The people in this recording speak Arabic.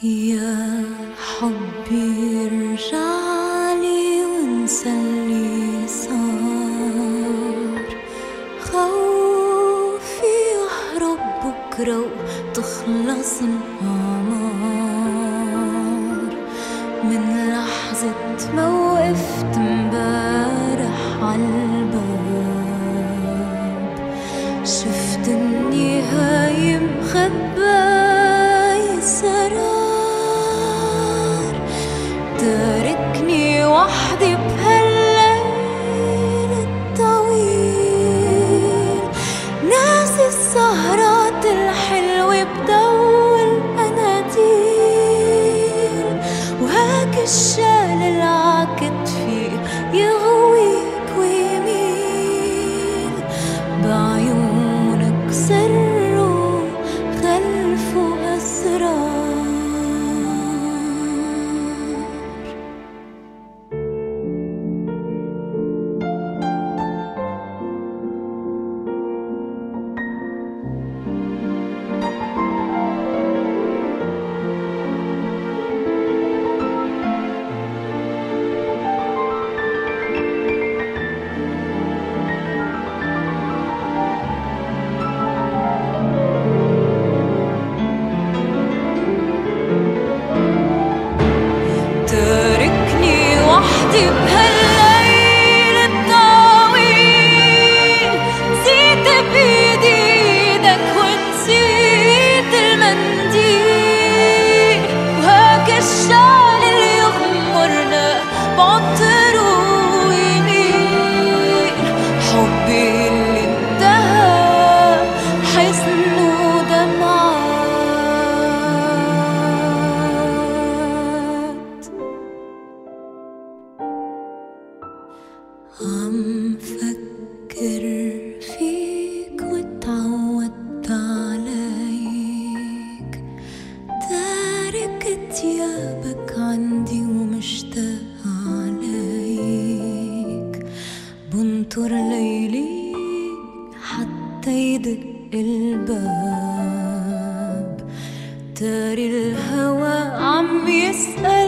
يا حبي ارجعلي وانسى اللي صار، خوفي اهرب بكرة وتخلص الأعمار. من لحظة ما وقفت امبارح عالباب، شفت اني هاي مخباي سرار، تاركني وحدي بهالليل الطويل، ناسي السهرات الحلوة بدور الأناديل، وهاك الشال العكتفي يغويك ويميل، بعيونك سر وخلفه أسرار. تاركني وحدي بهالليل الطويل، نسيت بإيدي إيدك ونسيت المنديل، وهاك الشال اللي يغمرنا بعطر ويميل، حبي اللي انتهى حزن ودمعات. عم فكر فيك واتعودت عليك، تارك تيابك عندي ومشتاق عليك، بنطر ليلي حتى يدق الباب، تاري الهوى عم يسأل